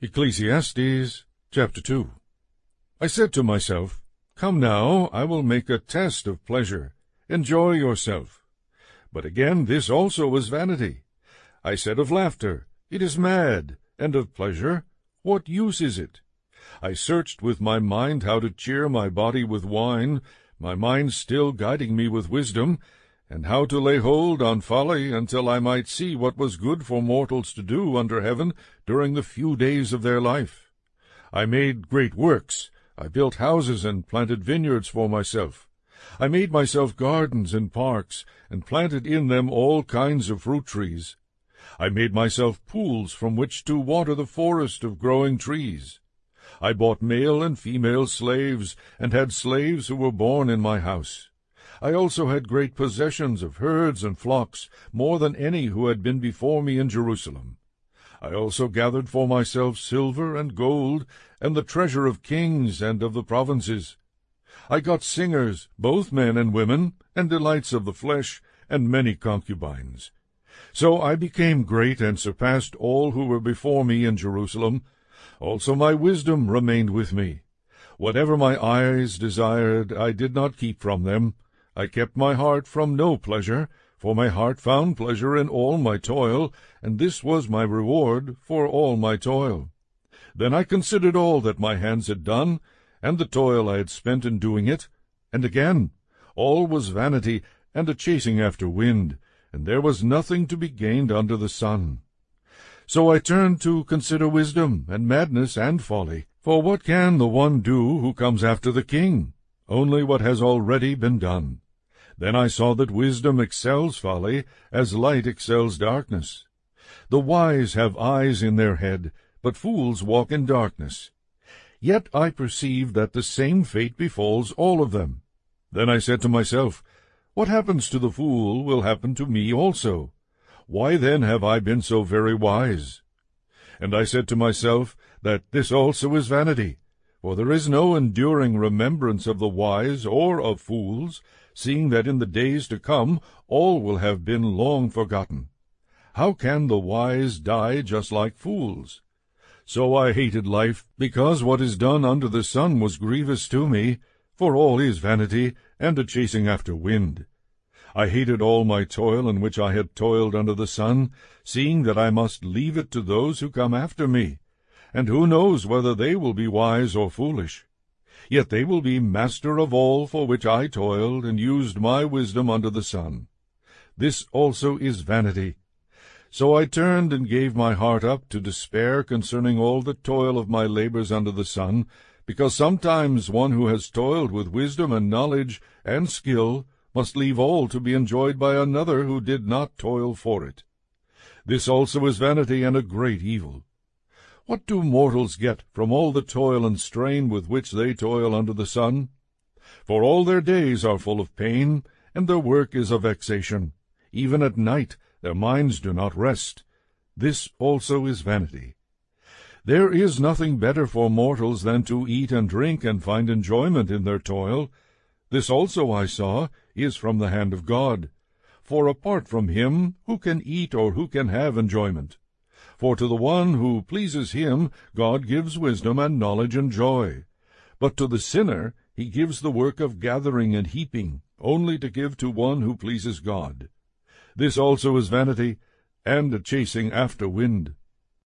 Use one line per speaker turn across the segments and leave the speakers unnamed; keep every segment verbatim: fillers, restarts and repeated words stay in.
Ecclesiastes chapter two. I said to myself, Come now, I will make a test of pleasure. Enjoy yourself. But again this also was vanity. I said of laughter, It is mad, and of pleasure, what use is it? I searched with my mind how to cheer my body with wine, my mind still guiding me with wisdom, and how to lay hold on folly until I might see what was good for mortals to do under heaven during the few days of their life. I made great works. I built houses and planted vineyards for myself. I made myself gardens and parks, and planted in them all kinds of fruit trees. I made myself pools from which to water the forest of growing trees. I bought male and female slaves, and had slaves who were born in my house. I also had great possessions of herds and flocks, more than any who had been before me in Jerusalem. I also gathered for myself silver and gold, and the treasure of kings and of the provinces. I got singers, both men and women, and delights of the flesh, and many concubines. So I became great and surpassed all who were before me in Jerusalem. Also my wisdom remained with me. Whatever my eyes desired, I did not keep from them. I kept my heart from no pleasure, for my heart found pleasure in all my toil, and this was my reward for all my toil. Then I considered all that my hands had done, and the toil I had spent in doing it, and again, all was vanity and a chasing after wind, and there was nothing to be gained under the sun. So I turned to consider wisdom, and madness, and folly. For what can the one do who comes after the king? Only what has already been done. Then I saw that wisdom excels folly, as light excels darkness. The wise have eyes in their head, but fools walk in darkness. Yet I perceive that the same fate befalls all of them. Then I said to myself, What happens to the fool will happen to me also. Why then have I been so very wise? And I said to myself that this also is vanity, for there is no enduring remembrance of the wise or of fools, seeing that in the days to come all will have been long forgotten. How can the wise die just like fools? So I hated life, because what is done under the sun was grievous to me, for all is vanity, and a chasing after wind. I hated all my toil in which I had toiled under the sun, seeing that I must leave it to those who come after me, and who knows whether they will be wise or foolish? Yet they will be master of all for which I toiled and used my wisdom under the sun. This also is vanity. So I turned and gave my heart up to despair concerning all the toil of my labors under the sun, because sometimes one who has toiled with wisdom and knowledge and skill must leave all to be enjoyed by another who did not toil for it. This also is vanity and a great evil. What do mortals get from all the toil and strain with which they toil under the sun? For all their days are full of pain, and their work is a vexation. Even at night their minds do not rest. This also is vanity. There is nothing better for mortals than to eat and drink and find enjoyment in their toil. This also I saw is from the hand of God. For apart from him, who can eat or who can have enjoyment? For to the one who pleases him, God gives wisdom and knowledge and joy. But to the sinner he gives the work of gathering and heaping, only to give to one who pleases God. This also is vanity, and a chasing after wind.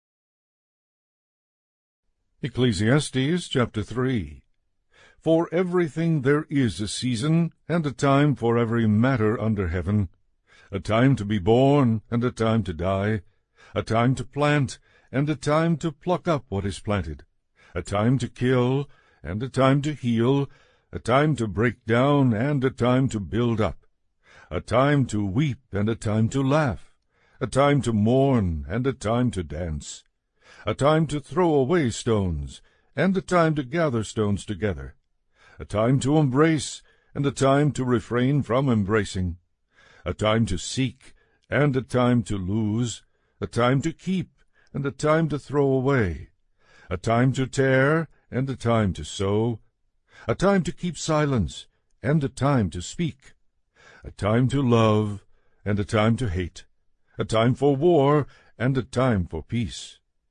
Ecclesiastes chapter three. For everything there is a season, and a time for every matter under heaven, a time to be born, and a time to die, a time to plant, and a time to pluck up what is planted, a time to kill, and a time to heal, a time to break down, and a time to build up, a time to weep, and a time to laugh, a time to mourn, and a time to dance, a time to throw away stones, and a time to gather stones together, a time to embrace, and a time to refrain from embracing, a time to seek, and a time to lose, a time to keep, and a time to throw away, a time to tear, and a time to sow, a time to keep silence, and a time to speak, a time to love, and a time to hate, a time for war, and a time for peace.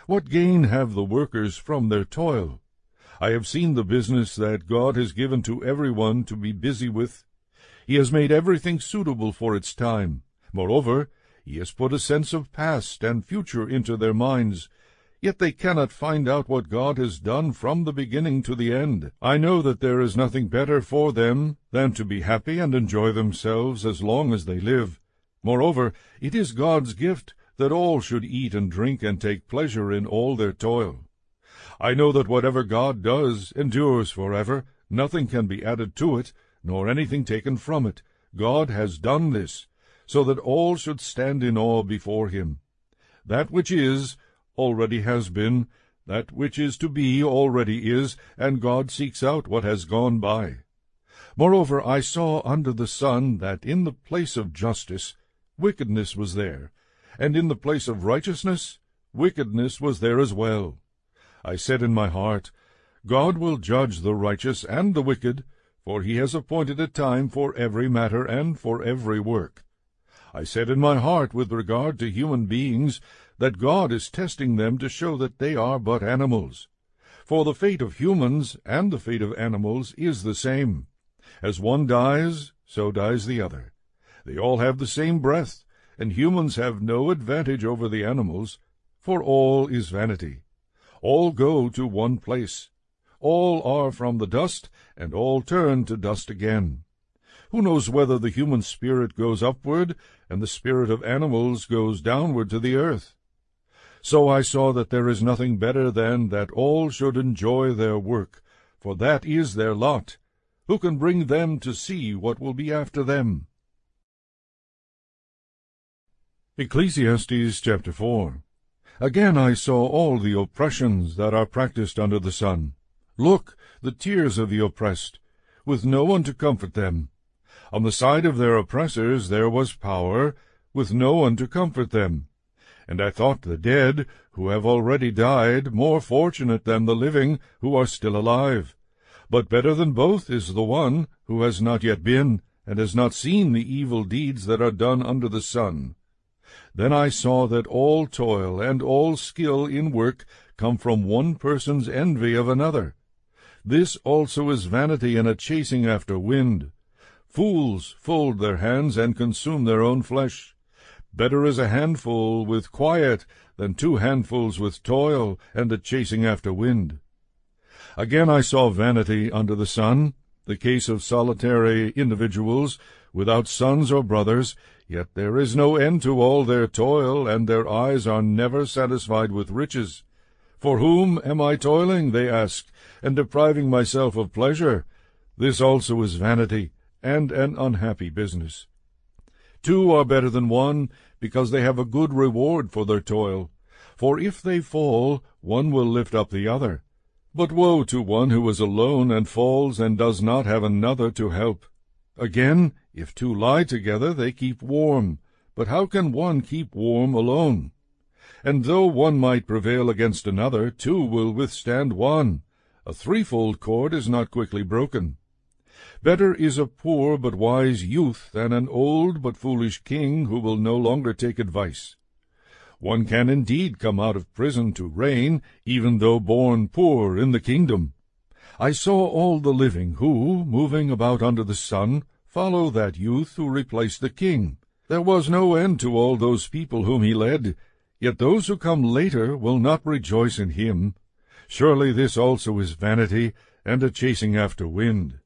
What gain have the workers from their toil? I have seen the business that God has given to every one to be busy with. He has made everything suitable for its time. Moreover, he has put a sense of past and future into their minds, yet they cannot find out what God has done from the beginning to the end. I know that there is nothing better for them than to be happy and enjoy themselves as long as they live. Moreover, it is God's gift that all should eat and drink and take pleasure in all their toil. I know that whatever God does endures forever. Nothing can be added to it, nor anything taken from it. God has done this, so that all should stand in awe before him. That which is, already has been, that which is to be already is, and God seeks out what has gone by. Moreover, I saw under the sun that in the place of justice wickedness was there, and in the place of righteousness wickedness was there as well. I said in my heart, God will judge the righteous and the wicked, for he has appointed a time for every matter and for every work. I said in my heart with regard to human beings, that God is testing them to show that they are but animals. For the fate of humans and the fate of animals is the same. As one dies, so dies the other. They all have the same breath, and humans have no advantage over the animals, for all is vanity. All go to one place. All are from the dust, and all turn to dust again. Who knows whether the human spirit goes upward, and the spirit of animals goes downward to the earth? So I saw that there is nothing better than that all should enjoy their work, for that is their lot. Who can bring them to see what will be after them? Ecclesiastes chapter four. Again I saw all the oppressions that are practiced under the sun. Look, the tears of the oppressed, with no one to comfort them. On the side of their oppressors there was power, with no one to comfort them. And I thought the dead, who have already died, more fortunate than the living, who are still alive. But better than both is the one who has not yet been, and has not seen the evil deeds that are done under the sun. Then I saw that all toil and all skill in work come from one person's envy of another. This also is vanity and a chasing after wind. Fools fold their hands and consume their own flesh. Better is a handful with quiet than two handfuls with toil and a chasing after wind. Again I saw vanity under the sun, the case of solitary individuals, without sons or brothers, yet there is no end to all their toil, and their eyes are never satisfied with riches. For whom am I toiling, they ask, and depriving myself of pleasure? This also is vanity, and an unhappy business. Two are better than one, because they have a good reward for their toil. For if they fall, one will lift up the other. But woe to one who is alone and falls and does not have another to help. Again, if two lie together, they keep warm. But how can one keep warm alone? And though one might prevail against another, two will withstand one. A threefold cord is not quickly broken. Better is a poor but wise youth than an old but foolish king who will no longer take advice. One can indeed come out of prison to reign, even though born poor in the kingdom. I saw all the living who, moving about under the sun, follow that youth who replaced the king. There was no end to all those people whom he led, yet those who come later will not rejoice in him. Surely this also is vanity, and a chasing after wind.